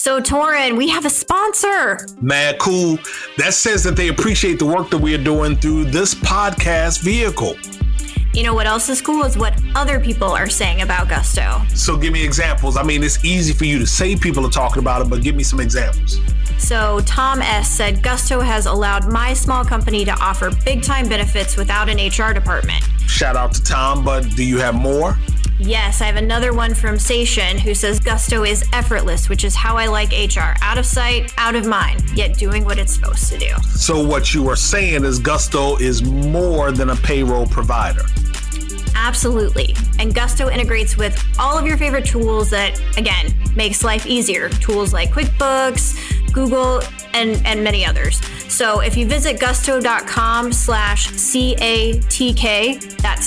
So, Torin, we have a sponsor. Mad cool. That says that they appreciate the work that we are doing through this podcast vehicle. You know what else is cool is what other people are saying about Gusto. So give me examples. I mean, it's easy for you to say people are talking about it, but give me some examples. So Tom S. said, Gusto has allowed my small company to offer big-time benefits without an HR department. Shout out to Tom, but do you have more? Yes, I have another one from Sation who says Gusto is effortless, which is how I like HR. Out of sight, out of mind, yet doing what it's supposed to do. So what you are saying is Gusto is more than a payroll provider. Absolutely. And Gusto integrates with all of your favorite tools that, again, makes life easier. Tools like QuickBooks, Google, and many others. So if you visit gusto.com/CATK, that's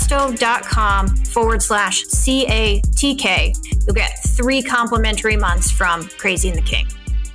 gusto.com/CATK, you'll get 3 complimentary months from Crazy and the King.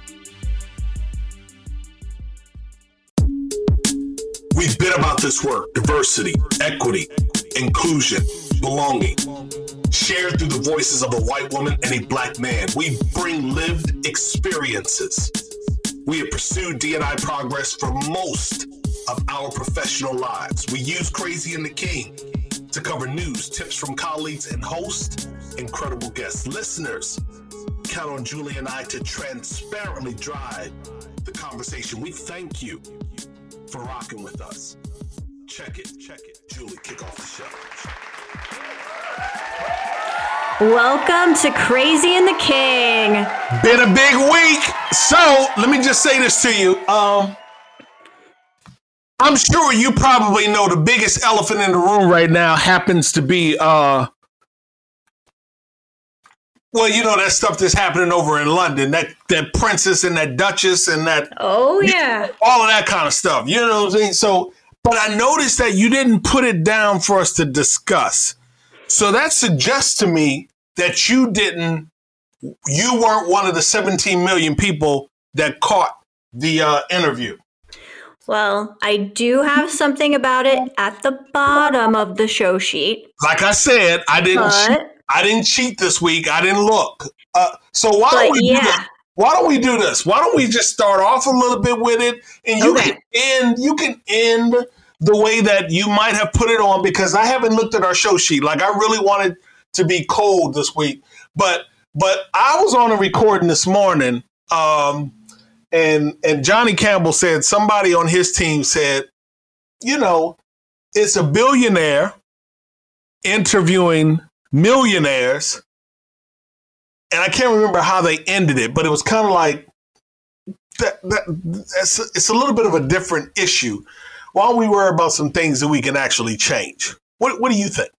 We've been about this work: diversity, equity, inclusion, belonging. Shared through the voices of a white woman and a black man. We bring lived experiences. We have pursued D&I progress for most of our professional lives. We use Crazy and the King to cover news, tips from colleagues, and host incredible guests. Listeners, count on Julie and I to transparently drive the conversation. We thank you for rocking with us. Check it. Julie, kick off the show. Welcome to Crazy and the King. Been a big week. So let me just say this to you. I'm sure you probably know the biggest elephant in the room right now happens to be, well, you know, that stuff that's happening over in London, that princess and that duchess and that. Oh, yeah. All of that kind of stuff. You know what I'm saying? So, but I noticed that you didn't put it down for us to discuss. So that suggests to me that you weren't one of the 17 million people that caught the interview. Well, I do have something about it at the bottom of the show sheet. Like I said, I didn't cheat this week. I didn't look. So why don't we do this? Why don't we do this? Why don't we just start off a little bit with it, and you can end the way that you might have put it on, because I haven't looked at our show sheet. Like, I really wanted to be cold this week, but I was on a recording this morning, and Johnny Campbell said, somebody on his team said, you know, it's a billionaire interviewing millionaires. And I can't remember how they ended it, but it was kind of like, it's a little bit of a different issue. Why don't we worry about some things that we can actually change? What do you think?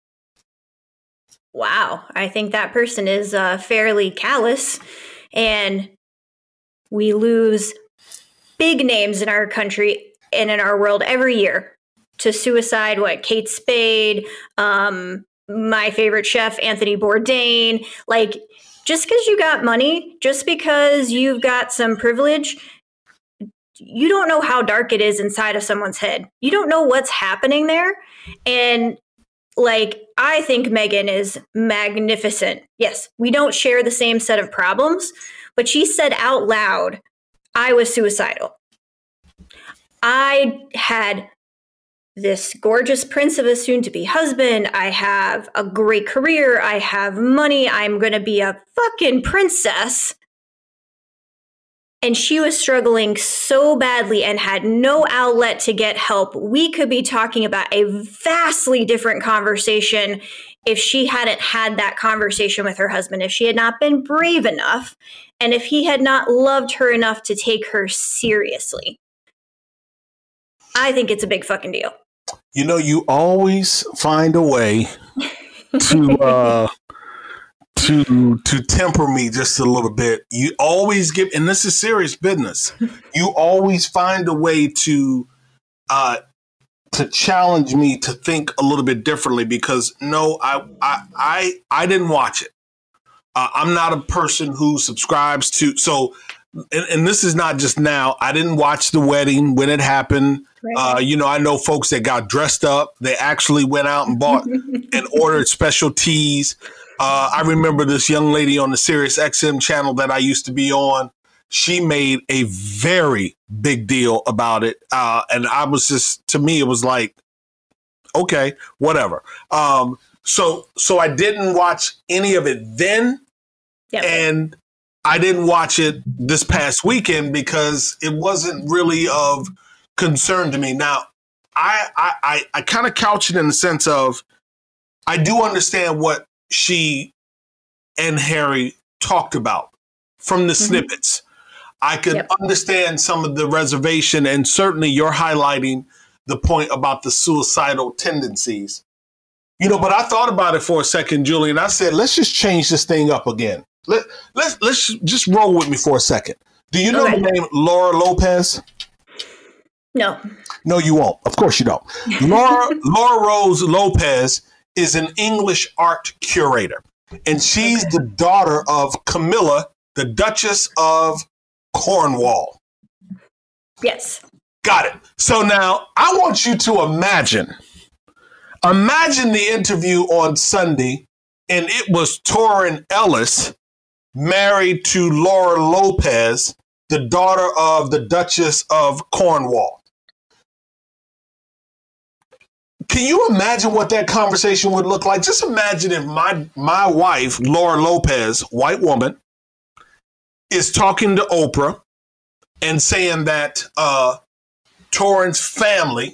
Wow. I think that person is fairly callous, and we lose big names in our country and in our world every year to suicide. Kate Spade, my favorite chef, Anthony Bourdain. Like, just because you got money, just because you've got some privilege, you don't know how dark it is inside of someone's head. You don't know what's happening there. And like, I think Meghan is magnificent. Yes, we don't share the same set of problems, but she said out loud, I was suicidal. I had this gorgeous prince of a soon-to-be husband. I have a great career. I have money. I'm going to be a fucking princess. And she was struggling so badly and had no outlet to get help. We could be talking about a vastly different conversation if she hadn't had that conversation with her husband, if she had not been brave enough, and if he had not loved her enough to take her seriously. I think it's a big fucking deal. You know, you always find a way to temper me just a little bit. You always give, and this is serious business. You always find a way to challenge me to think a little bit differently, because no, I didn't watch it. I'm not a person who subscribes to, so, and this is not just now. I didn't watch the wedding when it happened. Right. You know, I know folks that got dressed up. They actually went out and bought and ordered special teas. I remember this young lady on the Sirius XM channel that I used to be on. She made a very big deal about it. And I was just, to me, it was like, okay, whatever. So I didn't watch any of it then. Yep. And I didn't watch it this past weekend because it wasn't really of concern to me. Now, I kind of couch it in the sense of I do understand what she and Harry talked about from the snippets. I could understand some of the reservation, and certainly you're highlighting the point about the suicidal tendencies. But I thought about it for a second, Julie, and I said, let's just change this thing up again. Let's just roll with me for a second. Do you know the name Laura Lopez? No. No, you won't. Of course you don't. Laura Rose Lopez is an English art curator, and she's the daughter of Camilla, the Duchess of Cornwall. Yes. Got it. So now I want you to imagine the interview on Sunday, and it was Torrin Ellis married to Laura Lopez, the daughter of the Duchess of Cornwall. Can you imagine what that conversation would look like? Just imagine if my wife, Laura Lopez, white woman, is talking to Oprah and saying that Torrin's family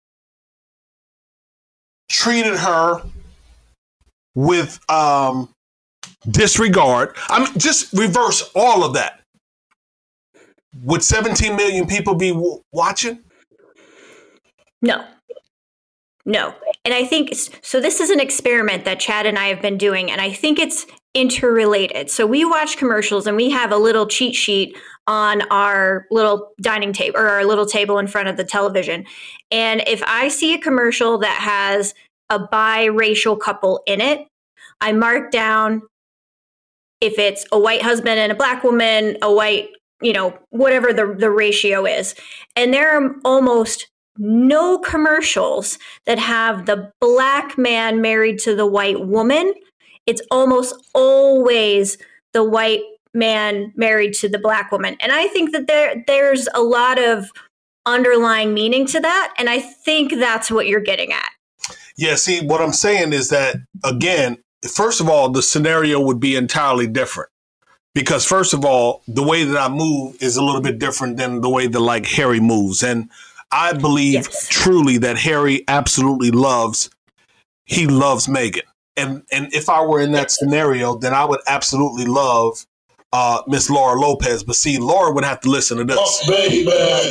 treated her with disregard. I mean, just reverse all of that. Would 17 million people be watching? No. And I think, so this is an experiment that Chad and I have been doing, and I think it's interrelated. So we watch commercials and we have a little cheat sheet on our little dining table or our little table in front of the television. And if I see a commercial that has a biracial couple in it, I mark down if it's a white husband and a black woman, a white, whatever the ratio is. And there are almost no commercials that have the black man married to the white woman. It's almost always the white man married to the black woman. And I think that there's a lot of underlying meaning to that. And I think that's what you're getting at. Yeah, see, what I'm saying is that, again, first of all, the scenario would be entirely different. Because first of all, the way that I move is a little bit different than the way that like Harry moves. And I believe truly that Harry absolutely loves Meghan. And if I were in that scenario, then I would absolutely love Miss Laura Lopez. But see, Laura would have to listen to this. Oh, baby.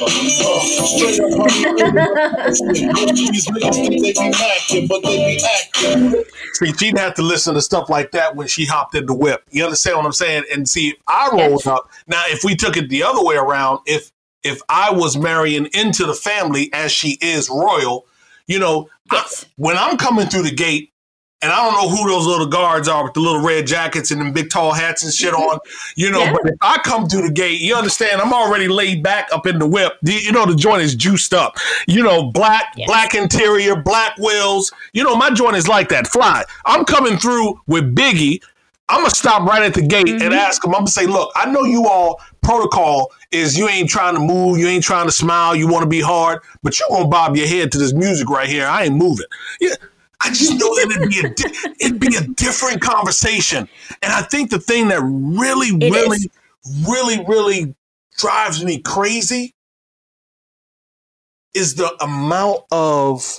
See, she'd have to listen to stuff like that when she hopped in the whip. You understand what I'm saying? And see, if I rolled up, now if we took it the other way around, if I was marrying into the family as she is royal, when I'm coming through the gate, and I don't know who those little guards are with the little red jackets and them big tall hats and shit on, but if I come through the gate, you understand, I'm already laid back up in the whip. The joint is juiced up, black interior, black wheels. My joint is like that, fly. I'm coming through with Biggie. I'm going to stop right at the gate and ask him, I'm going to say, look, I know you all protocol is you ain't trying to move, you ain't trying to smile, you want to be hard, but you going to bob your head to this music right here. I ain't moving. Yeah. I just know that it'd be a different conversation. And I think the thing that really drives me crazy is the amount of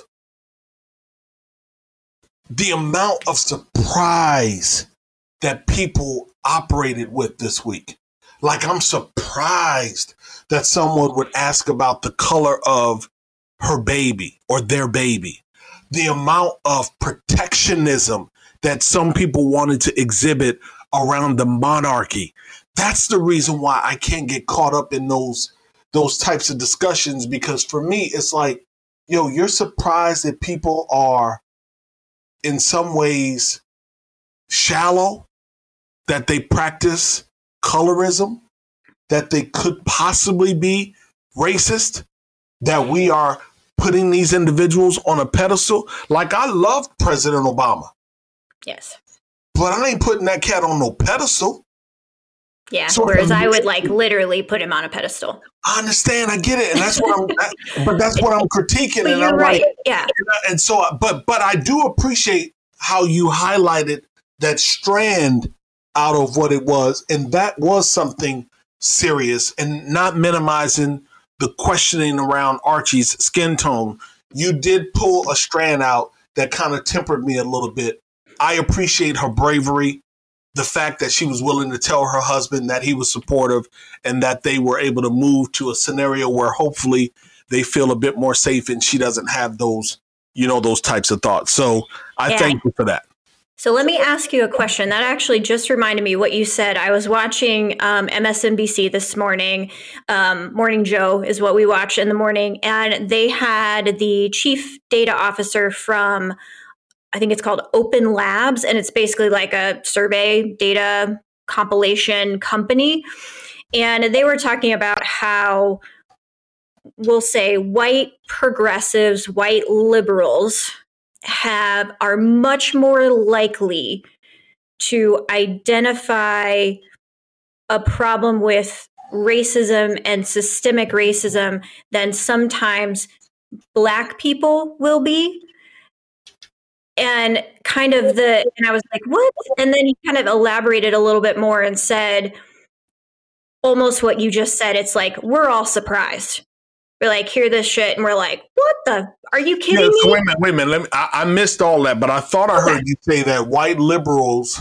surprise that people operated with this week. Like, I'm surprised that someone would ask about the color of her baby or their baby. The amount of protectionism that some people wanted to exhibit around the monarchy. That's the reason why I can't get caught up in those types of discussions, because for me, it's like, you're surprised that people are in some ways shallow, that they practice colorism, that they could possibly be racist, that we are putting these individuals on a pedestal. Like, I love President Obama. Yes. but I ain't putting that cat on no pedestal. Yeah. So whereas I would like literally put him on a pedestal. I understand. I get it. And that's what but that's what I'm critiquing. But and you're I'm right. like, yeah. And so, but I do appreciate how you highlighted that strand out of what it was. And that was something serious, and not minimizing the questioning around Archie's skin tone. You did pull a strand out that kind of tempered me a little bit. I appreciate her bravery, the fact that she was willing to tell her husband that he was supportive and that they were able to move to a scenario where hopefully they feel a bit more safe and she doesn't have those, those types of thoughts. So I thank you for that. So let me ask you a question. That actually just reminded me what you said. I was watching MSNBC this morning. Morning Joe is what we watch in the morning. And they had the chief data officer from, I think it's called Open Labs. And it's basically like a survey data compilation company. And they were talking about how, we'll say, white progressives, white liberals are much more likely to identify a problem with racism and systemic racism than sometimes Black people will be. And and I was like, what? And then he kind of elaborated a little bit more and said almost what you just said. It's like, we're all surprised. We're like, hear this shit, and we're like, what are you kidding me? Wait a minute. I missed all that, but I thought I heard you say that white liberals,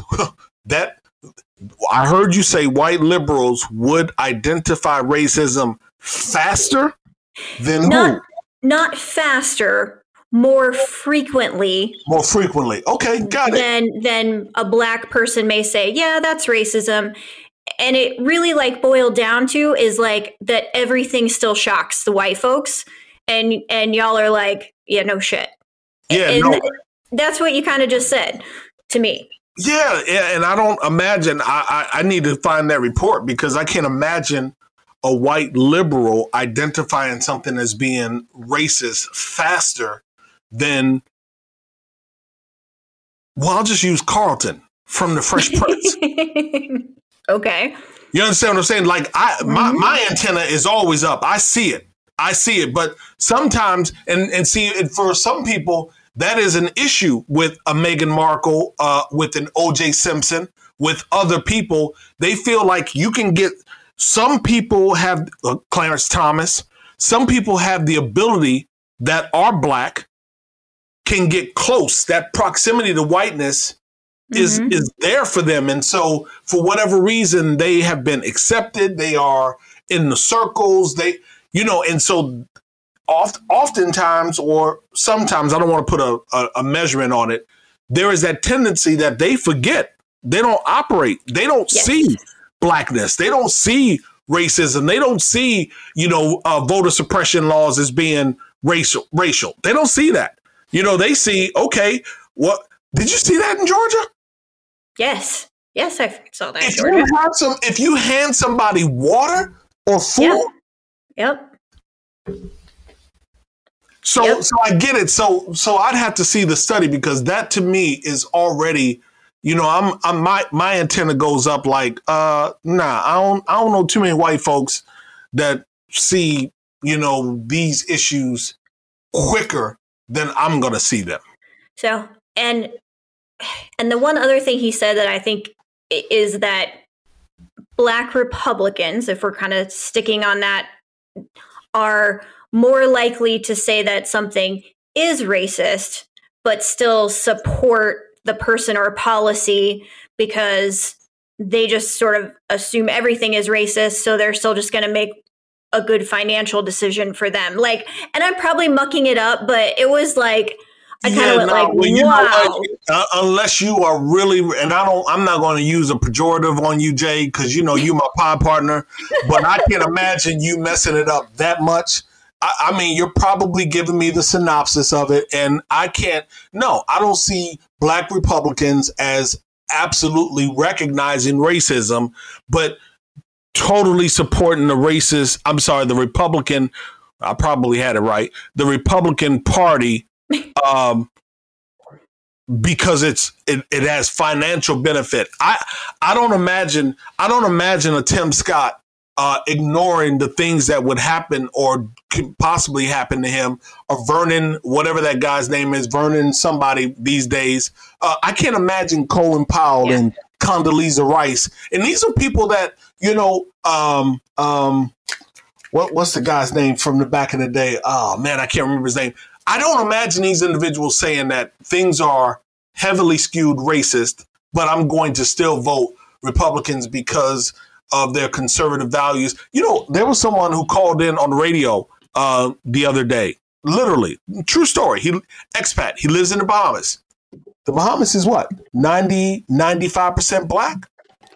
I heard you say white liberals would identify racism faster than who? Not faster, more frequently. More frequently. Okay, got it. Then a Black person may say, yeah, that's racism. And it really boiled down to is that everything still shocks the white folks, and y'all are like, yeah, no shit. Yeah, and that's what you kind of just said to me. Yeah, and I don't imagine, I need to find that report, because I can't imagine a white liberal identifying something as being racist faster than, I'll just use Carlton from the Fresh Prince. Okay. You understand what I'm saying? My antenna is always up. I see it. But sometimes, and see, for some people, that is an issue with a Meghan Markle, with an O.J. Simpson, with other people. They feel like you can get, some people have, Clarence Thomas, some people have the ability that are Black, can get close. That proximity to whiteness is there for them. And so for whatever reason, they have been accepted. They are in the circles. And so oftentimes, or sometimes, I don't want to put a measurement on it, there is that tendency that they forget. They don't operate. They don't see Blackness. They don't see racism. They don't see, voter suppression laws as being racial. They don't see that. They see, okay, what, did you see that in Georgia? Yes, I saw that. If you hand somebody water or food, yep. So I get it. So I'd have to see the study, because that to me is already, my antenna goes up like, I don't know too many white folks that see, these issues quicker than I'm going to see them. So, and the one other thing he said that I think is that Black Republicans, if we're kind of sticking on that, are more likely to say that something is racist, but still support the person or policy because they just sort of assume everything is racist. So they're still just going to make a good financial decision for them. And I'm probably mucking it up, but it was I kind of went wow. Unless you are really, and I'm not going to use a pejorative on you, Jay, because you my pod partner, but I can't imagine you messing it up that much. I mean, you're probably giving me the synopsis of it, and I don't see Black Republicans as absolutely recognizing racism, but totally supporting the Republican, I probably had it right, the Republican Party because it has financial benefit. I don't imagine a Tim Scott ignoring the things that would happen or could possibly happen to him, or Vernon, whatever that guy's name is, Vernon somebody these days. I can't imagine Colin Powell and Condoleezza Rice. And these are people that, what's the guy's name from the back in the day? Oh man, I can't remember his name. I don't imagine these individuals saying that things are heavily skewed racist, but I'm going to still vote Republicans because of their conservative values. There was someone who called in on the radio the other day. Literally, true story. Expat. He lives in the Bahamas. The Bahamas is what? 95% black?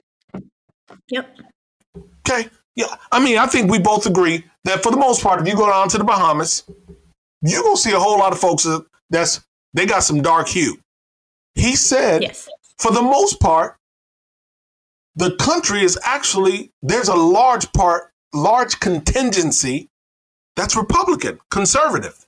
Yep. Okay. Yeah. I mean, I think we both agree that for the most part, if you go down to the Bahamas, you're going to see a whole lot of folks they got some dark hue. He said, for the most part, the country is actually, there's a large contingency that's Republican, conservative.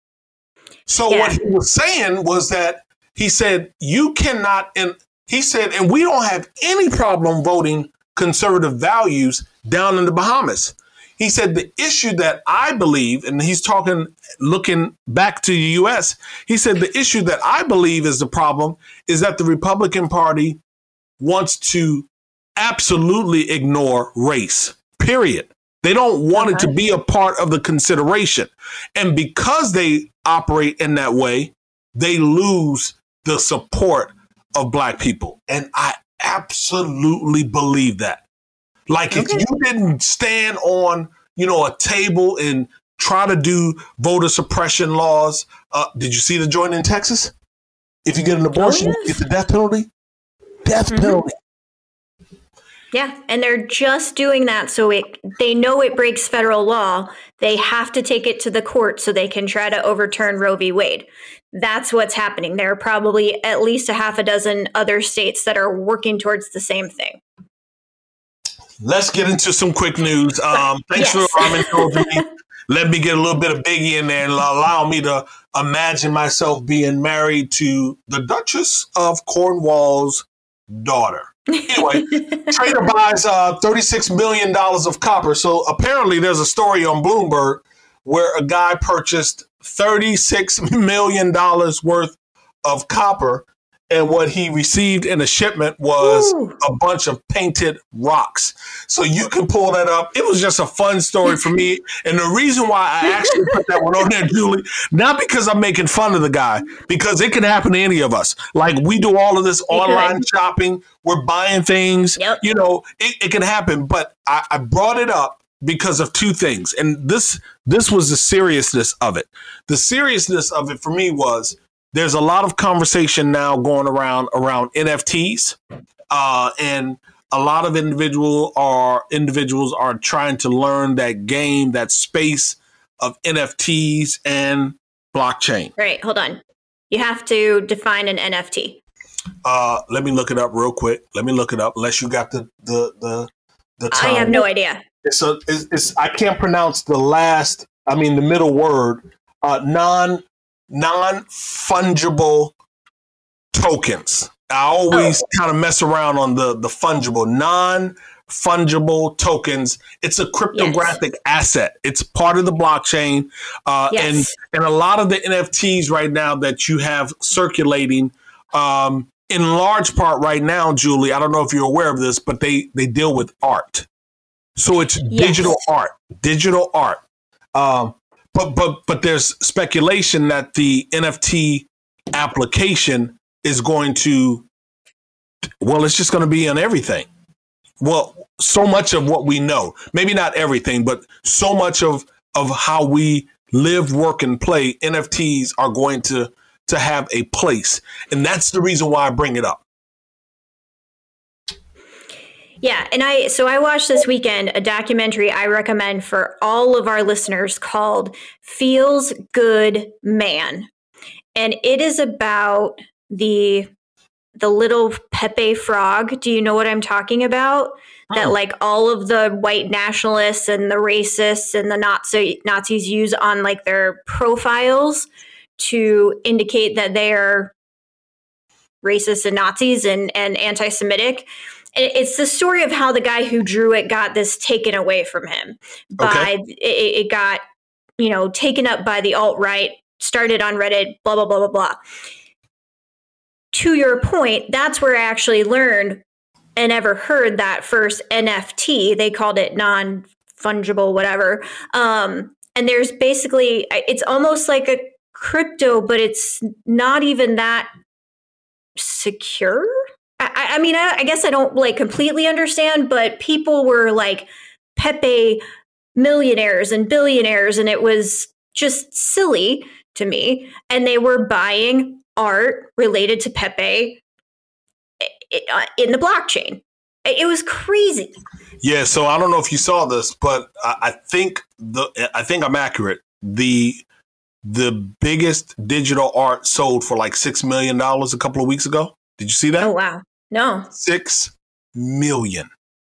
So what he was saying was that he said, you cannot, and he said, and we don't have any problem voting conservative values down in the Bahamas. He said the issue that I believe, and he's looking back to the U.S., he said the issue that I believe is the problem is that the Republican Party wants to absolutely ignore race, period. They don't want it to be a part of the consideration. And because they operate in that way, they lose the support of black people. And I absolutely believe that. Like if you didn't stand on, a table and try to do voter suppression laws. Did you see the joint in Texas? If you get an abortion, you get the death penalty. Death penalty. Yeah, and they're just doing that so they know it breaks federal law. They have to take it to the court so they can try to overturn Roe v. Wade. That's what's happening. There are probably at least a half a dozen other states that are working towards the same thing. Let's get into some quick news. Thanks for indulging me. Let me get a little bit of Biggie in there and allow me to imagine myself being married to the Duchess of Cornwall's daughter. Anyway, trader buys $36 million of copper. So apparently there's a story on Bloomberg where a guy purchased $36 million worth of copper. And what he received in a shipment was a bunch of painted rocks. So you can pull that up. It was just a fun story for me. And the reason why I actually put that one on there, Julie, not because I'm making fun of the guy, because it can happen to any of us. Like we do all of this online shopping. We're buying things. Yep. It can happen. But I brought it up because of two things. And this was the seriousness of it. The seriousness of it for me was, there's a lot of conversation now going around NFTs, and a lot of individuals are trying to learn that game, that space of NFTs and blockchain. Right, hold on. You have to define an NFT. Let me look it up real quick. Unless you got the time. I have no idea. It's I can't pronounce the middle word. Non-fungible tokens. I always kind of mess around on the fungible. Non-fungible tokens. It's a cryptographic asset. It's part of the blockchain. And a lot of the NFTs right now that you have circulating, in large part right now, Julie, I don't know if you're aware of this, but they deal with art. So it's digital art. But there's speculation that the NFT application is going to, it's just going to be on everything. Well, so much of what we know, maybe not everything, but so much of how we live, work, and play, NFTs are going to have a place. And that's the reason why I bring it up. Yeah, and I watched this weekend a documentary I recommend for all of our listeners called Feels Good Man. And it is about the little Pepe frog. Do you know what I'm talking about? Oh. That like all of the white nationalists and the racists and the Nazis use on like their profiles to indicate that they are racist and Nazis and anti-Semitic. It's the story of how the guy who drew it got this taken away from him. It got, taken up by the alt-right, started on Reddit, blah, blah, blah, blah, blah. To your point, that's where I actually learned and ever heard that first NFT. They called it non-fungible, whatever. And there's basically, it's almost like a crypto, but it's not even that secure. I mean, I guess I don't like completely understand, but people were like Pepe millionaires and billionaires, and it was just silly to me. And they were buying art related to Pepe in the blockchain. It was crazy. Yeah, so I don't know if you saw this, but I think I'm accurate. The biggest digital art sold for like $6 million a couple of weeks ago. Did you see that? Oh wow. No. 6 million.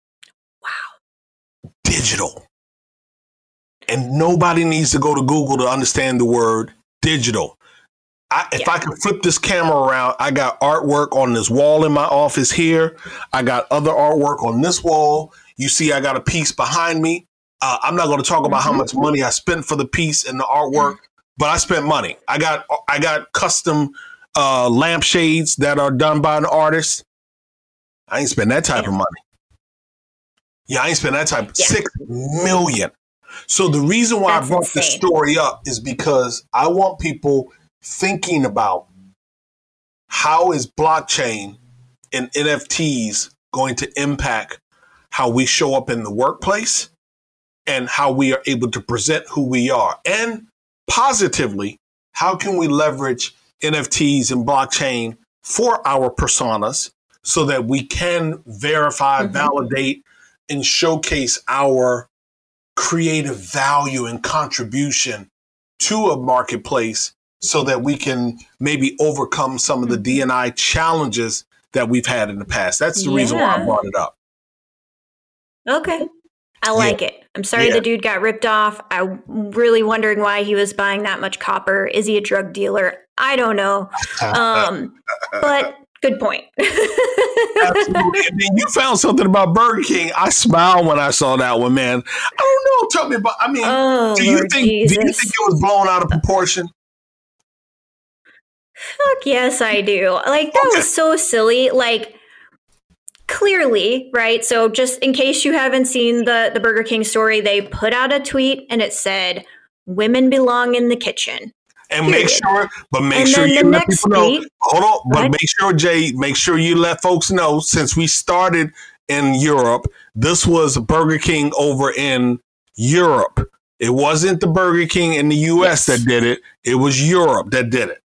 Wow. Digital. And nobody needs to go to Google to understand the word digital. If I can flip this camera around, I got artwork on this wall in my office here. I got other artwork on this wall. You see, I got a piece behind me. I'm not going to talk about how much money I spent for the piece and the artwork, but I spent money. I got custom lampshades that are done by an artist. I ain't spend that type of money. Yeah, I ain't spend that type of 6 million. So the reason why I brought this story up is because I want people thinking about how is blockchain and NFTs going to impact how we show up in the workplace and how we are able to present who we are. And positively, how can we leverage NFTs and blockchain for our personas so that we can verify, validate, and showcase our creative value and contribution to a marketplace so that we can maybe overcome some of the D&I challenges that we've had in the past. That's the reason why I brought it up. Okay. I like it. I'm sorry the dude got ripped off. I'm really wondering why he was buying that much copper. Is he a drug dealer? I don't know. But good point. Absolutely. And then you found something about Burger King. I smiled when I saw that one, man. I don't know. Tell me about, do you think it was blown out of proportion? Fuck yes, I do. Like, that was so silly. Like, clearly, right? So just in case you haven't seen the Burger King story, they put out a tweet and it said, "Women belong in the kitchen." And make sure you let people know. Hold on, but make sure you let folks know, since we started in Europe, this was Burger King over in Europe. It wasn't the Burger King in the US that did it. It was Europe that did it.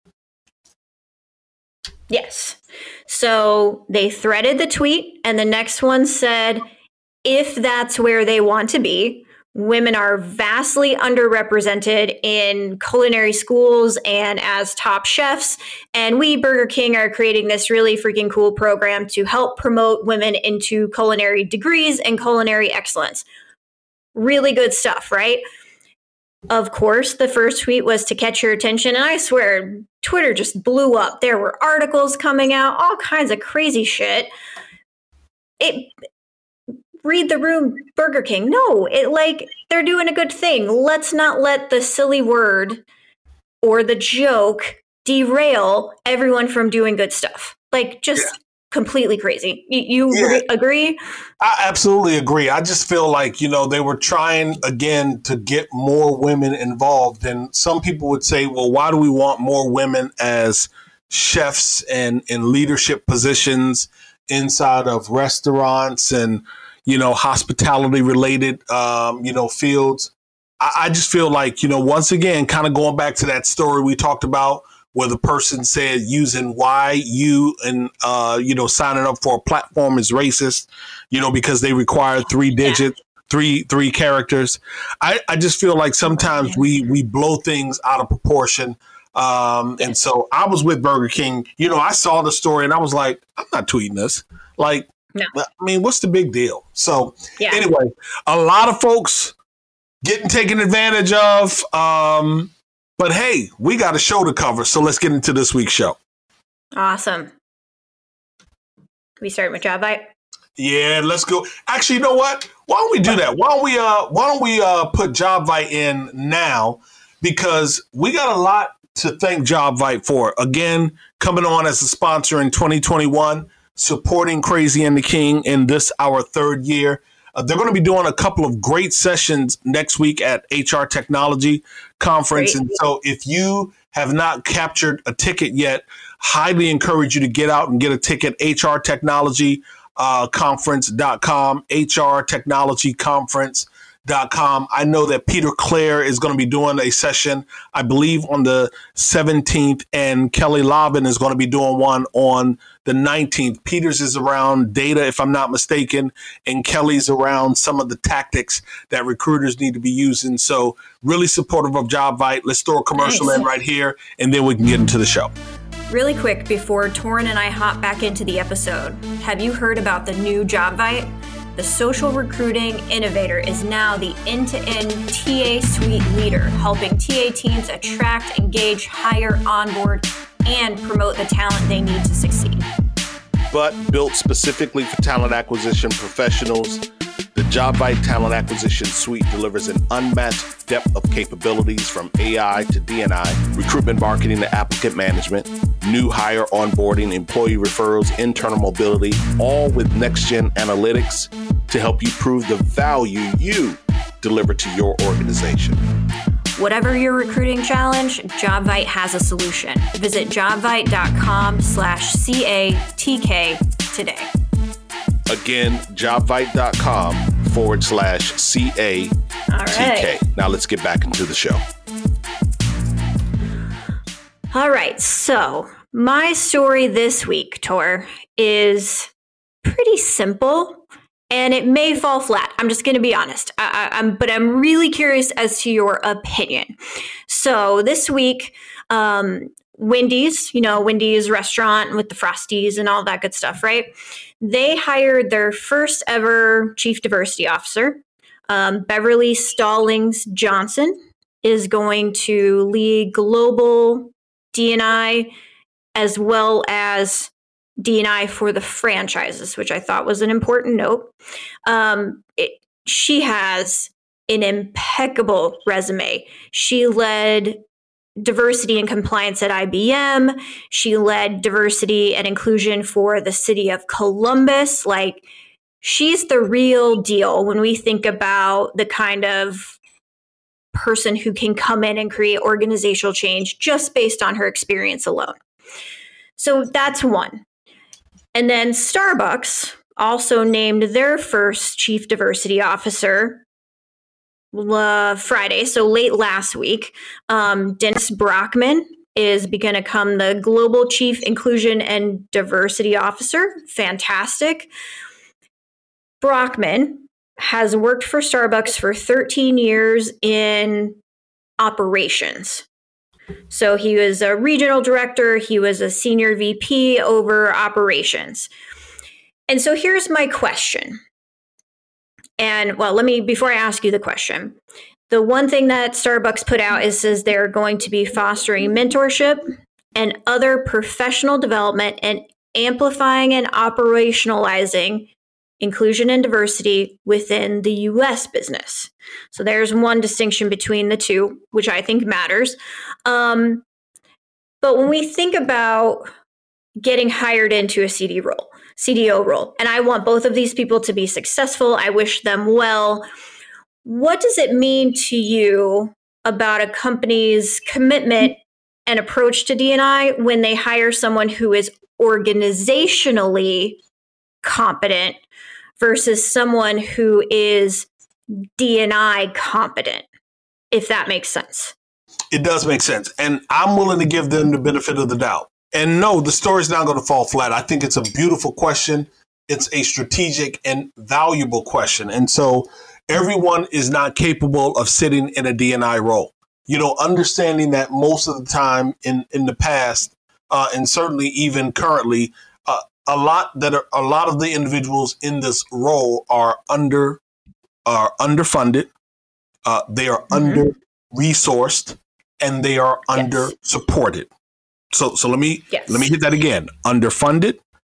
Yes. So they threaded the tweet, and the next one said, if that's where they want to be, women are vastly underrepresented in culinary schools and as top chefs. And we, Burger King, are creating this really freaking cool program to help promote women into culinary degrees and culinary excellence. Really good stuff, right? Of course, the first tweet was to catch your attention. And I swear, Twitter just blew up. There were articles coming out, all kinds of crazy shit. Read the room, Burger King. No, they're doing a good thing. Let's not let the silly word or the joke derail everyone from doing good stuff. Completely crazy. You agree? I absolutely agree. I just feel like, they were trying again to get more women involved. And some people would say, well, why do we want more women as chefs and in leadership positions inside of restaurants and, hospitality related, fields? I just feel like, once again, kind of going back to that story we talked about, where the person said using YU and, signing up for a platform is racist, because they require 3 digits, three characters. I just feel like sometimes we blow things out of proportion. And so I was with Burger King. I saw the story and I was like, I'm not tweeting this. What's the big deal? So anyway, a lot of folks getting taken advantage of. But hey, we got a show to cover, so let's get into this week's show. Awesome. We starting with JobVite? Yeah, let's go. Actually, you know what? Why don't we do that? Why don't we put JobVite in now? Because we got a lot to thank JobVite for. Again, coming on as a sponsor in 2021, supporting Crazy and the King in this, our third year. They're going to be doing a couple of great sessions next week at HR Technology Conference. Great. And so if you have not captured a ticket yet, highly encourage you to get out and get a ticket. HR Technology conference.com, hrtechnologyconference.com. I know that Peter Clare is going to be doing a session, I believe, on the 17th, and Kelly Lobbin is going to be doing one on the 19th. Peter's is around data, if I'm not mistaken, and Kelly's around some of the tactics that recruiters need to be using. So really supportive of JobVite. Let's throw a commercial in right here, and then we can get into the show. Really quick before Torin and I hop back into the episode, have you heard about the new JobVite? The social recruiting innovator is now the end-to-end TA suite leader, helping TA teams attract, engage, hire, onboard, and promote the talent they need to succeed. But built specifically for talent acquisition professionals, the JobVite Talent Acquisition Suite delivers an unmatched depth of capabilities from AI to D&I, recruitment marketing to applicant management, new hire onboarding, employee referrals, internal mobility, all with next-gen analytics to help you prove the value you deliver to your organization. Whatever your recruiting challenge, JobVite has a solution. Visit jobvite.com/CATK today. Again, jobvite.com/CATK. All right. Now let's get back into the show. All right. So my story this week, Tor, is pretty simple, and it may fall flat. I'm just going to be honest. But I'm really curious as to your opinion. So this week, Wendy's, Wendy's restaurant with the Frosties and all that good stuff, right? They hired their first ever chief diversity officer. Beverly Stallings Johnson is going to lead global D&I as well as D&I for the franchises, which I thought was an important note. She has an impeccable resume. She led diversity and compliance at IBM. She led diversity and inclusion for the city of Columbus. Like, she's the real deal when we think about the kind of person who can come in and create organizational change just based on her experience alone. So that's one. And then Starbucks also named their first chief diversity officer Friday, so late last week. Dennis Brockman is going to become the Global Chief Inclusion and Diversity Officer. Fantastic. Brockman has worked for Starbucks for 13 years in operations. So he was a regional director. He was a senior VP over operations. And so here's my question. And well, before I ask you the question, the one thing that Starbucks put out says they're going to be fostering mentorship and other professional development and amplifying and operationalizing inclusion and diversity within the U.S. business. So there's one distinction between the two, which I think matters. But when we think about getting hired into a CDO role, and I want both of these people to be successful, I wish them well, what does it mean to you about a company's commitment and approach to D&I when they hire someone who is organizationally competent versus someone who is D&I competent, if that makes sense? It does make sense. And I'm willing to give them the benefit of the doubt. And no, the story's not going to fall flat. I think it's a beautiful question. It's a strategic and valuable question. And so everyone is not capable of sitting in a D&I role. Understanding that most of the time in the past, and certainly even currently, a lot of the individuals in this role are underfunded. They are under-resourced, and they are under-supported. So let me hit that again. Underfunded,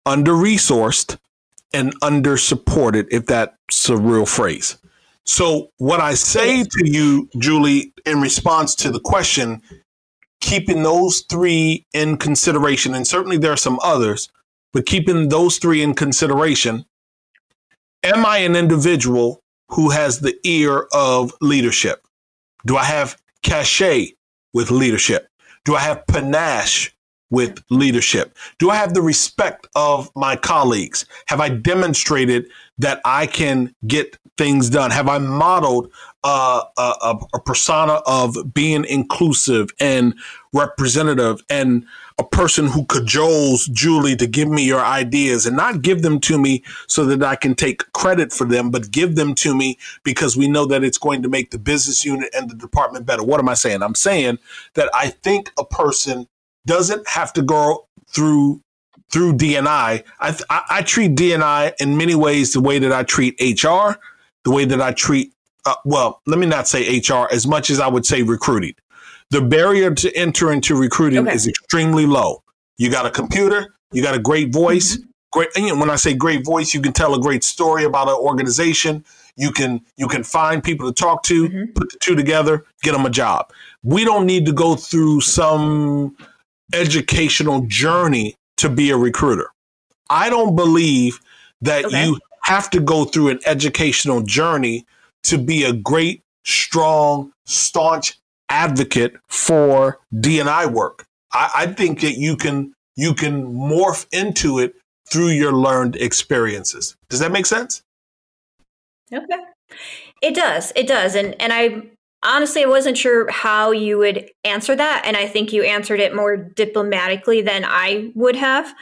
under-resourced, and under-supported, if that's a real phrase. So what I say to you, Julie, in response to the question, keeping those three in consideration, and certainly there are some others, but keeping those three in consideration, am I an individual who has the ear of leadership? Do I have cachet with leadership? Do I have panache with leadership? Do I have the respect of my colleagues? Have I demonstrated that I can get things done? Have I modeled a persona of being inclusive and representative and a person who cajoles Julie to give me your ideas and not give them to me so that I can take credit for them, but give them to me because we know that it's going to make the business unit and the department better? What am I saying? I'm saying that I think a person doesn't have to go through D&I. I treat D&I in many ways the way that I treat HR, the way that I treat, well, let me not say HR as much as I would say recruiting. The barrier to enter into recruiting is extremely low. You got a computer, you got a great voice. Great. And when I say great voice, you can tell a great story about an organization. You can find people to talk to, put the two together, get them a job. We don't need to go through some educational journey to be a recruiter. I don't believe that you have to go through an educational journey to be a great, strong, staunch advocate for D&I work. I think that you can morph into it through your learned experiences. Does that make sense? Okay. It does. And I honestly, I wasn't sure how you would answer that. And I think you answered it more diplomatically than I would have.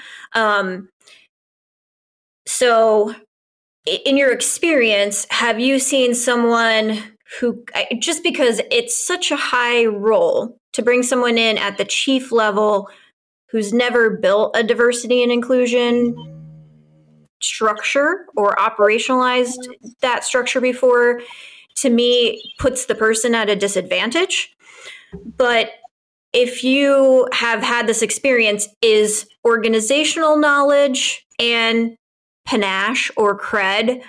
So in your experience, have you seen someone who, just because it's such a high role to bring someone in at the chief level who's never built a diversity and inclusion structure or operationalized that structure before, to me, puts the person at a disadvantage. But if you have had this experience, is organizational knowledge and panache or cred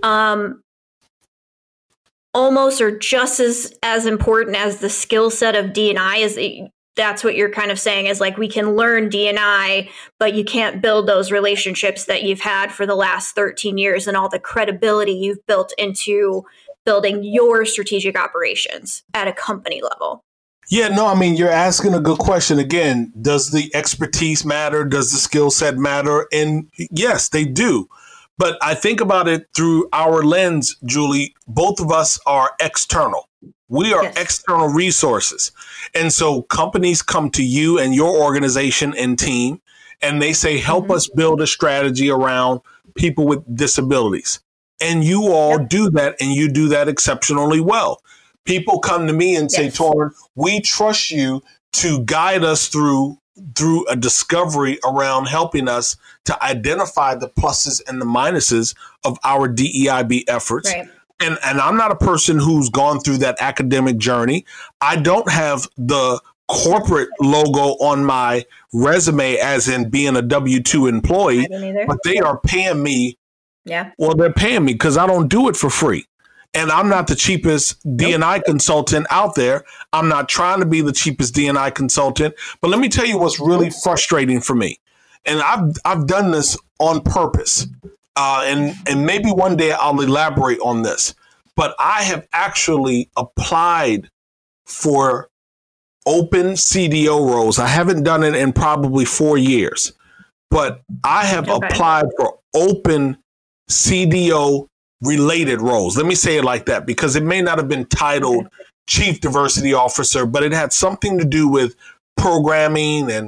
almost or just as important as the skill set of D&I? Is that's what you're kind of saying, is like, we can learn D&I, but you can't build those relationships that you've had for the last 13 years and all the credibility you've built into building your strategic operations at a company level. Yeah, no, I mean, you're asking a good question. Again, does the expertise matter? Does the skill set matter? And yes, they do. But I think about it through our lens, Julie. Both of us are external. We are external resources. And so companies come to you and your organization and team, and they say, help us build a strategy around people with disabilities. And you all do that, and you do that exceptionally well. People come to me and say, Torrin, we trust you to guide us through a discovery around helping us to identify the pluses and the minuses of our DEIB efforts. Right. And I'm not a person who's gone through that academic journey. I don't have the corporate logo on my resume as in being a W-2 employee, but they are paying me. Yeah. Well, they're paying me because I don't do it for free. And I'm not the cheapest D&I consultant out there. I'm not trying to be the cheapest D&I consultant. But let me tell you what's really frustrating for me. And I've done this on purpose. And maybe one day I'll elaborate on this. But I have actually applied for open CDO roles. I haven't done it in probably 4 years. But I have applied for open CDO related roles. Let me say it like that, because it may not have been titled Chief Diversity Officer, but it had something to do with programming and,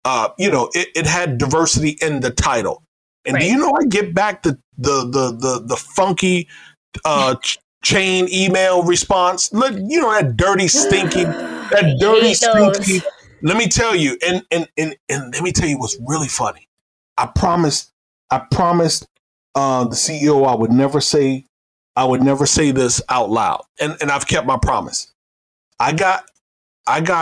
it had diversity in the title. And do you know, I get back the funky chain email response, that dirty, stinky, stinky. Let me tell you, and let me tell you what's really funny. I promised the CEO I would never say this out loud, and I've kept my promise. I got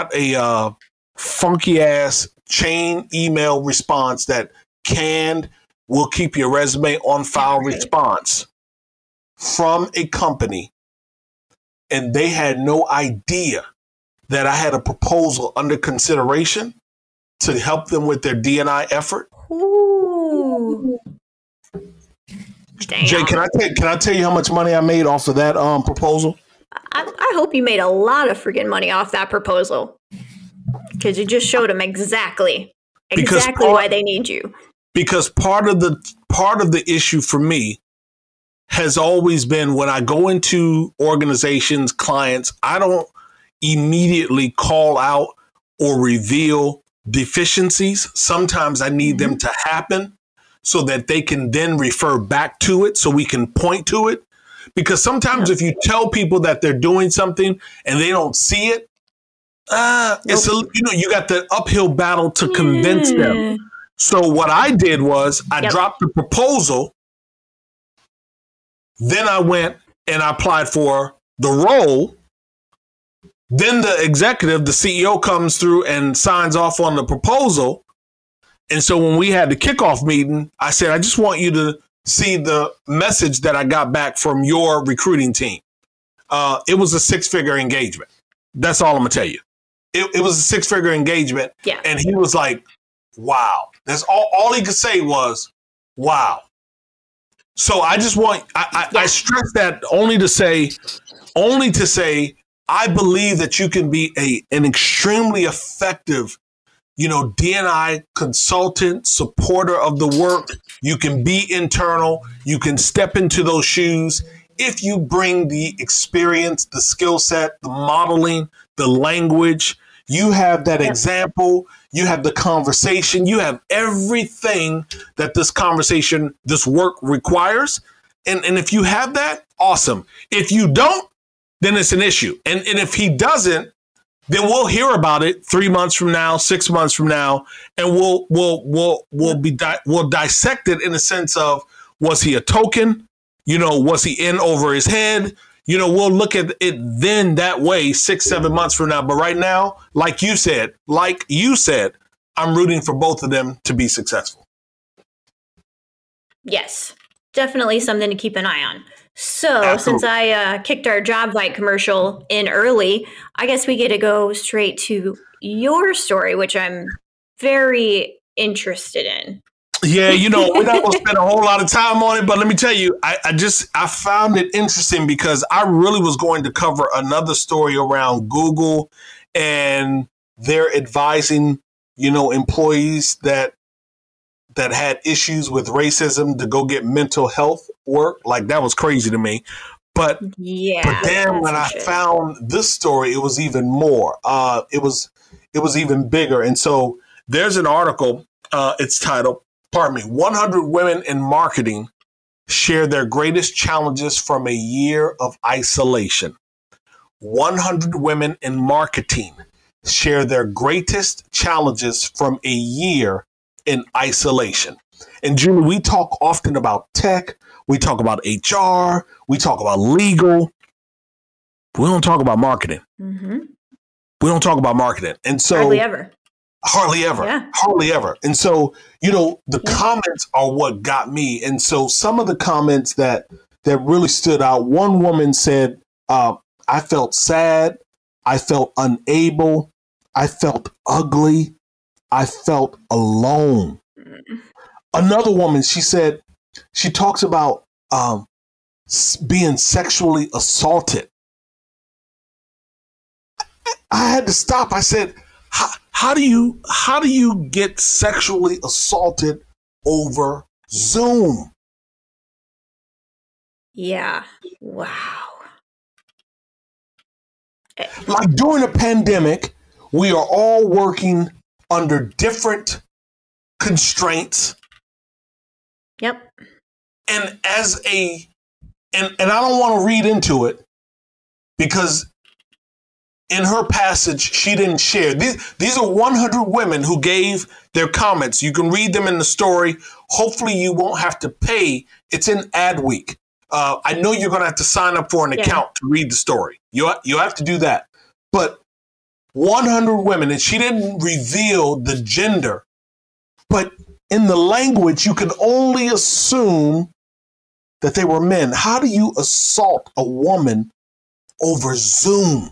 a funky ass chain email response that canned, we'll keep your resume on file response from a company, and they had no idea that I had a proposal under consideration to help them with their D&I effort. Ooh. Damn. Jay, can I tell you how much money I made off of that proposal? I hope you made a lot of freaking money off that proposal, because you just showed them exactly why they need you. Because part of the issue for me has always been, when I go into organizations, clients, I don't immediately call out or reveal deficiencies. Sometimes I need them to happen so that they can then refer back to it, so we can point to it. Because sometimes if you tell people that they're doing something and they don't see it, it's you got the uphill battle to convince them. So what I did was I dropped the proposal. Then I went and I applied for the role. Then the executive, the CEO, comes through and signs off on the proposal. And so when we had the kickoff meeting, I said, I just want you to see the message that I got back from your recruiting team. It was a 6-figure engagement. That's all I'm going to tell you. It was a 6-figure engagement. Yeah. And he was like, wow. That's all he could say was, wow. So I just want, I stress that only to say, I believe that you can be an extremely effective, D&I consultant, supporter of the work. You can be internal. You can step into those shoes if you bring the experience, the skill set, the modeling, the language. You have that example. You have the conversation. You have everything that this work requires. And if you have that, awesome. If you don't, then it's an issue. And if he doesn't, then we'll hear about it 3 months from now, 6 months from now, and we'll dissect it in the sense of, was he a token? Was he in over his head? We'll look at it then that way 6-7 months from now. But right now, like you said, I'm rooting for both of them to be successful. Yes, definitely something to keep an eye on. So since I kicked our JobVite commercial in early, I guess we get to go straight to your story, which I'm very interested in. Yeah, we're not going to spend a whole lot of time on it, but let me tell you, I found it interesting because I really was going to cover another story around Google and their advising, employees that had issues with racism to go get mental health work. Like, that was crazy to me. But then when I found this story, it was even more. It was even bigger. And so there's an article. It's titled, 100 Women in Marketing Share Their Greatest Challenges from a Year of Isolation. 100 women in marketing share their greatest challenges from a year in isolation. And Julie, we talk often about tech. We talk about HR. We talk about legal. We don't talk about marketing. Mm-hmm. We don't talk about marketing. And so hardly ever. Yeah. Hardly ever. And so, the comments are what got me. And so some of the comments that really stood out, one woman said, I felt sad. I felt unable. I felt ugly. I felt alone. Another woman, she said, she talks about being sexually assaulted. I had to stop. I said, how do you get sexually assaulted over Zoom? Yeah. Wow. Like, during a pandemic, we are all working under different constraints. Yep. And and I don't want to read into it, because in her passage, she didn't share. These are 100 women who gave their comments. You can read them in the story. Hopefully you won't have to pay. It's in Adweek. I know you're going to have to sign up for an account to read the story. You have to do that. But 100 women, and she didn't reveal the gender, but in the language, you can only assume that they were men. How do you assault a woman over Zoom?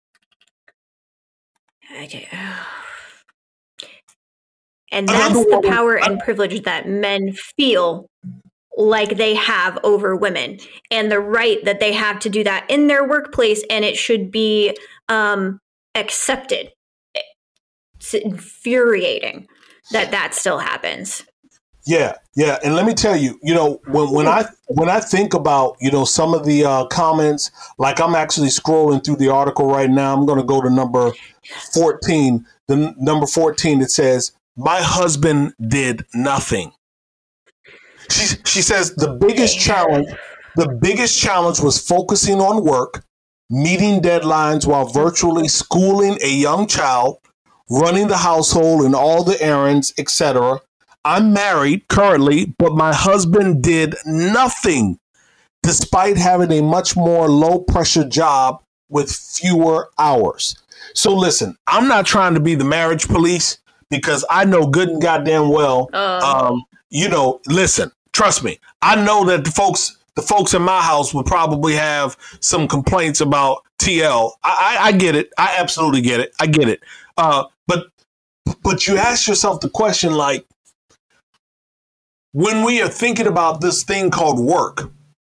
And that's the power and privilege that men feel like they have over women, and the right that they have to do that in their workplace, and it should be accepted. It's infuriating that still happens. Yeah. And let me tell you, when I think about, some of the comments, like I'm actually scrolling through the article right now. I'm going to go to number 14. The number 14, it says, "My husband did nothing." She says the biggest challenge was focusing on work, meeting deadlines while virtually schooling a young child, running the household and all the errands, etc. "I'm married currently, but my husband did nothing despite having a much more low pressure job with fewer hours." So listen, I'm not trying to be the marriage police because I know good and goddamn well, listen, trust me. I know that the folks in my house would probably have some complaints about TL. I get it. I absolutely get it. I get it. But you ask yourself the question, like, when we are thinking about this thing called work,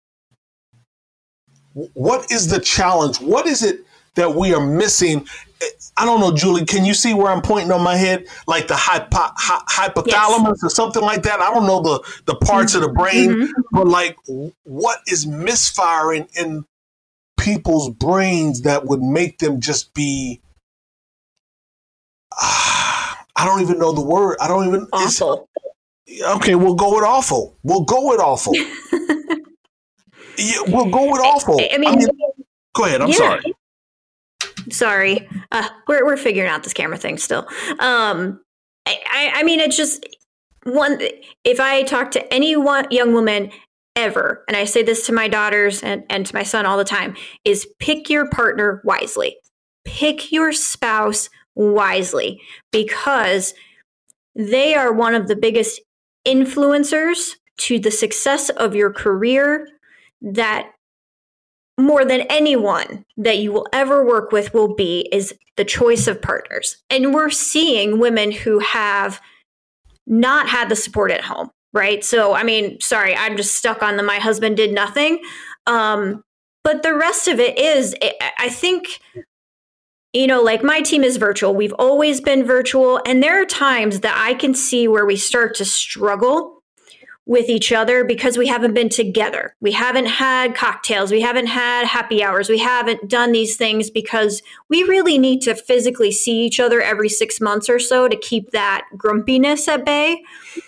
what is the challenge? What is it that we are missing? I don't know, Julie, can you see where I'm pointing on my head? Like the hypothalamus or something like that? I don't know the parts of the brain, but like what is misfiring in people's brains that would make them just be, I don't even know the word. I don't even. Awful. Okay, we'll go with awful. We'll go with awful. Yeah, we'll go with awful. I mean, go ahead. I'm sorry. Sorry. We're figuring out this camera thing still. I mean, it's just one. If I talk to any young woman ever, and I say this to my daughters and to my son all the time, is pick your partner wisely. Pick your spouse wisely, because they are one of the biggest influencers to the success of your career, that more than anyone that you will ever work with will be, is the choice of partners. And we're seeing women who have not had the support at home, right? So, I mean, sorry, I'm just stuck on my husband did nothing. But the rest of it is, I think, like my team is virtual. We've always been virtual. And there are times that I can see where we start to struggle with each other because we haven't been together. We haven't had cocktails. We haven't had happy hours. We haven't done these things because we really need to physically see each other every 6 months or so to keep that grumpiness at bay.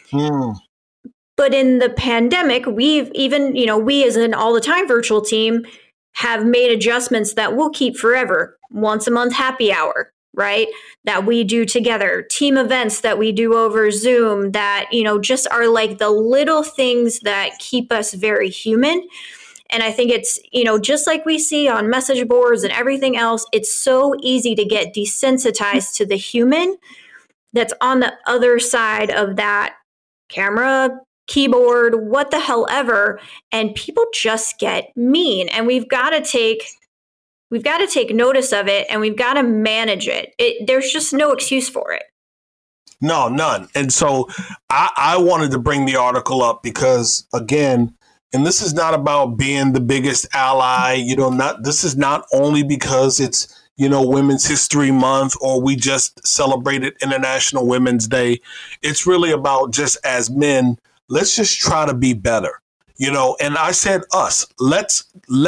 But in the pandemic, we've even, we as an all the time virtual team have made adjustments that we'll keep forever. Once a month happy hour, right? That we do together, team events that we do over Zoom that, just are like the little things that keep us very human. And I think it's, just like we see on message boards and everything else, it's so easy to get desensitized to the human that's on the other side of that camera, keyboard, what the hell ever. And people just get mean. And we've got to take notice of it, and we've got to manage it. There's just no excuse for it. No, none. And so I wanted to bring the article up because, again, and this is not about being the biggest ally, this is not only because it's, Women's History Month or we just celebrated International Women's Day. It's really about, just as men, let's just try to be better, and I said us, let's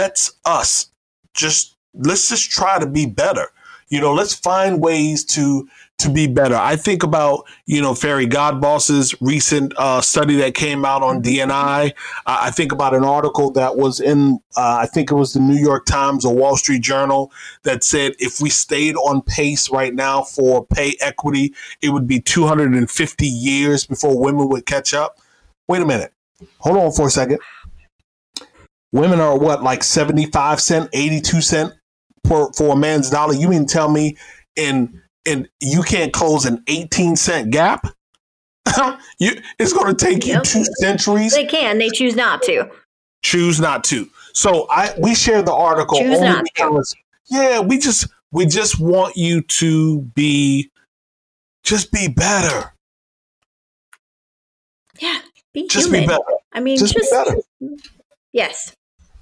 just try to be better. Let's find ways to be better. I think about, Fairy Godboss's recent study that came out on D&I. I think about an article that was in, I think it was the New York Times or Wall Street Journal, that said if we stayed on pace right now for pay equity, it would be 250 years before women would catch up. Wait a minute. Hold on for a second. Women are what, like 75 cent, 82 cent for a man's dollar? You mean tell me and you can't close an 18-cent gap? It's going to take you 2 centuries. They can. They choose not to. Choose not to. So we shared the article only because, we just want you to be better. Yeah, be just human. Be better. I mean, just be better. Yes.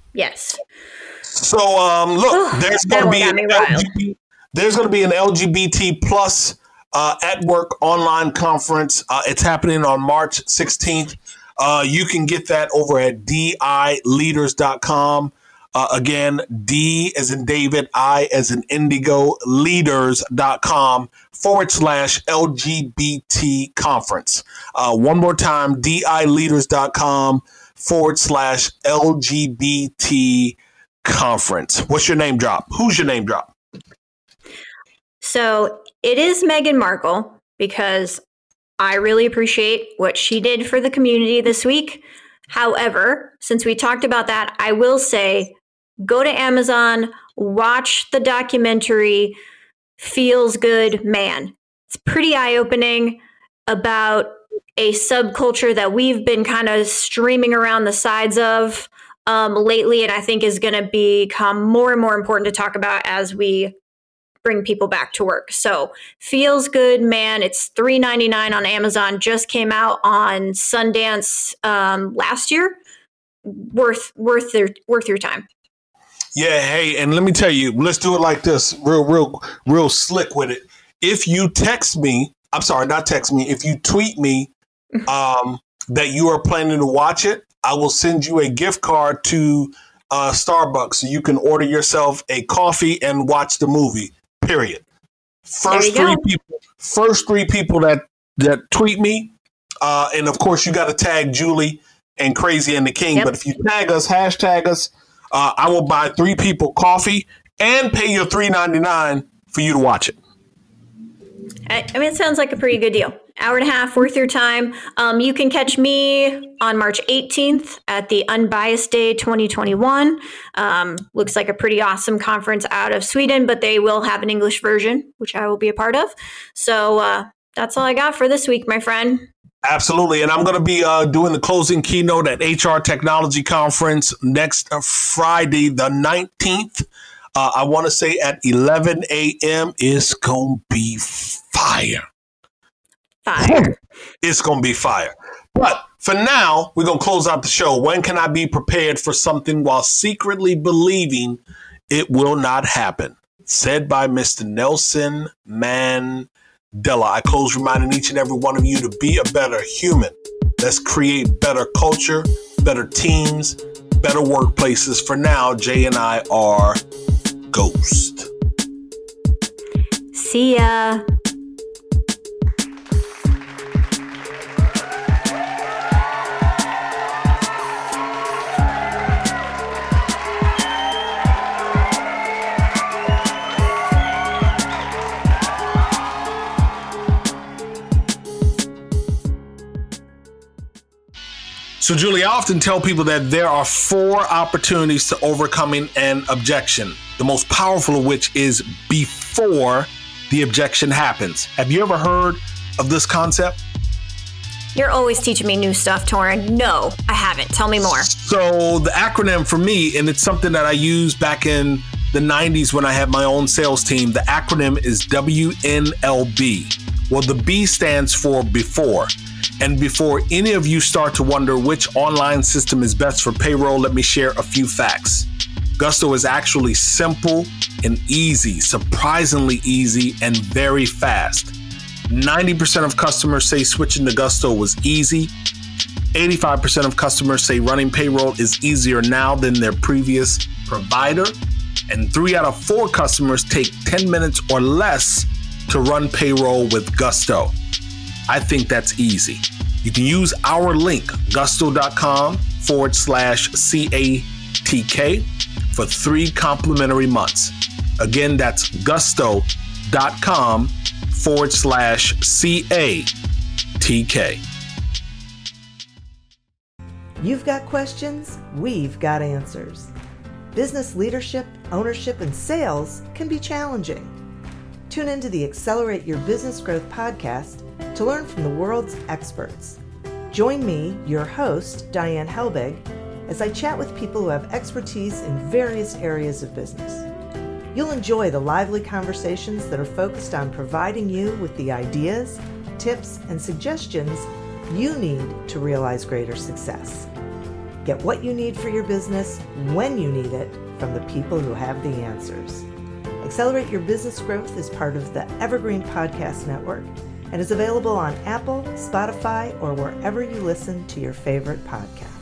So look, there's going to be an LGBT plus at work online conference. It's happening on March 16th. You can get that over at dileaders.com. Again, D as in David, I as in Indigo, leaders.com/LGBT conference. One more time, dileaders.com/LGBT conference. What's your name drop? Who's your name drop? So it is Meghan Markle, because I really appreciate what she did for the community this week. However, since we talked about that, I will say, go to Amazon, watch the documentary Feels Good Man. It's pretty eye-opening about a subculture that we've been kind of streaming around the sides of lately, and I think is going to become more and more important to talk about as we bring people back to work. So Feels Good Man. It's $3.99 on Amazon. Just came out on Sundance last year. Worth your time. Yeah, hey, and let me tell you, let's do it like this, real slick with it. If you text me, if you tweet me that you are planning to watch it, I will send you a gift card to Starbucks so you can order yourself a coffee and watch the movie, period. First three people that tweet me, and of course you got to tag Julie and Crazy and the King, But if you tag us, hashtag us, I will buy 3 people coffee and pay you $3.99 for you to watch it. I mean, it sounds like a pretty good deal. Hour and a half worth your time. You can catch me on March 18th at the Unbiased Day 2021. Looks like a pretty awesome conference out of Sweden, but they will have an English version, which I will be a part of. So that's all I got for this week, my friend. Absolutely. And I'm going to be doing the closing keynote at HR Technology Conference next Friday, the 19th. I want to say at 11 a.m. It's going to be fire. It's going to be fire. But for now, we're going to close out the show. When can I be prepared for something while secretly believing it will not happen? Said by Mr. Nelson Mandela. I close reminding each and every one of you to be a better human. Let's create better culture, better teams, better workplaces. For now, Jay and I are Ghost. See ya. So, Julie, I often tell people that there are 4 opportunities to overcoming an objection, the most powerful of which is before the objection happens. Have you ever heard of this concept? You're always teaching me new stuff, Torin. No, I haven't. Tell me more. So the acronym for me, and it's something that I used back in the 90s when I had my own sales team, the acronym is WNLB. Well, the B stands for before. And before any of you start to wonder which online system is best for payroll, let me share a few facts. Gusto is actually simple and easy, surprisingly easy and very fast. 90% of customers say switching to Gusto was easy. 85% of customers say running payroll is easier now than their previous provider. And 3 out of 4 customers take 10 minutes or less to run payroll with Gusto. I think that's easy. You can use our link, gusto.com/CATK for 3 complimentary months. Again, that's gusto.com/CATK. You've got questions, we've got answers. Business leadership, ownership, and sales can be challenging. Tune into the Accelerate Your Business Growth podcast to learn from the world's experts. Join me, your host, Diane Helbig, as I chat with people who have expertise in various areas of business. You'll enjoy the lively conversations that are focused on providing you with the ideas, tips, and suggestions you need to realize greater success. Get what you need for your business when you need it from the people who have the answers. Accelerate Your Business Growth is part of the Evergreen Podcast Network and is available on Apple, Spotify, or wherever you listen to your favorite podcasts.